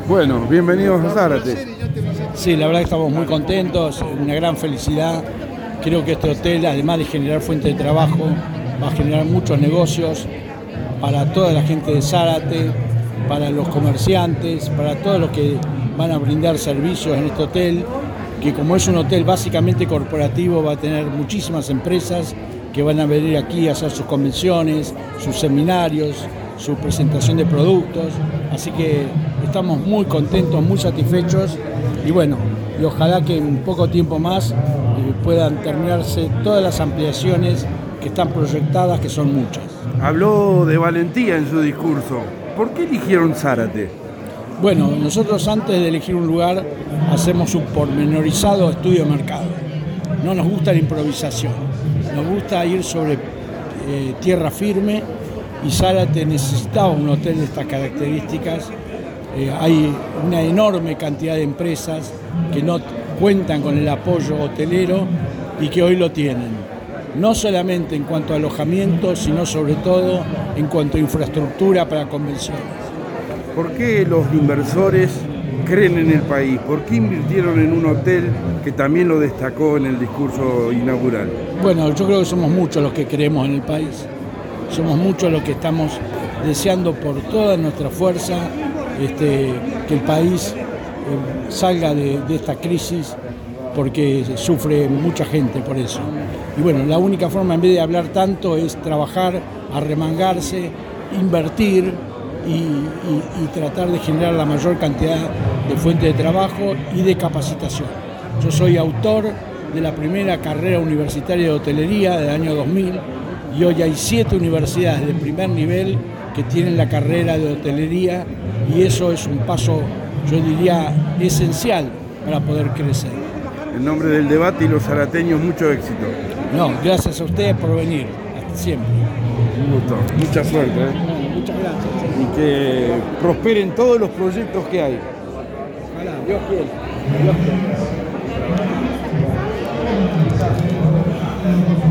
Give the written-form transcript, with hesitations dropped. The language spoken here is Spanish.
Bueno, bienvenidos a Zárate. Sí, la verdad que estamos muy contentos, una gran felicidad. Creo que este hotel, además de generar fuente de trabajo, va a generar muchos negocios para toda la gente de Zárate, para los comerciantes, para todos los que van a brindar servicios en este hotel, que como es un hotel básicamente corporativo, va a tener muchísimas empresas que van a venir aquí a hacer sus convenciones, sus seminarios, su presentación de productos. Así que estamos muy contentos, muy satisfechos y bueno, y ojalá que en poco tiempo más puedan terminarse todas las ampliaciones que están proyectadas, que son muchas. Habló de valentía en su discurso. ¿Por qué eligieron Zárate? Bueno, nosotros antes de elegir un lugar hacemos un pormenorizado estudio de mercado. No nos gusta la improvisación, nos gusta ir sobre tierra firme y Zárate necesitaba un hotel de estas características. Hay una enorme cantidad de empresas que no cuentan con el apoyo hotelero y que hoy lo tienen. No solamente en cuanto a alojamiento, sino sobre todo en cuanto a infraestructura para convenciones. ¿Por qué los inversores creen en el país? ¿Por qué invirtieron en un hotel que también lo destacó en el discurso inaugural? Bueno, yo creo que somos muchos los que creemos en el país. Somos muchos los que estamos deseando por toda nuestra fuerza que el país salga de esta crisis, porque sufre mucha gente por eso. Y bueno, la única forma, en vez de hablar tanto, es trabajar, arremangarse, invertir y tratar de generar la mayor cantidad de fuentes de trabajo y de capacitación. Yo soy autor de la primera carrera universitaria de hotelería del año 2000 y hoy hay 7 universidades de primer nivel que tienen la carrera de hotelería y eso es un paso, yo diría, esencial para poder crecer. En nombre del debate y los zarateños, mucho éxito. No, gracias a ustedes por venir, hasta siempre. Un gusto, mucha suerte. Muchas gracias. Y que prosperen todos los proyectos que hay. Ojalá, Dios quiera. Dios quiera.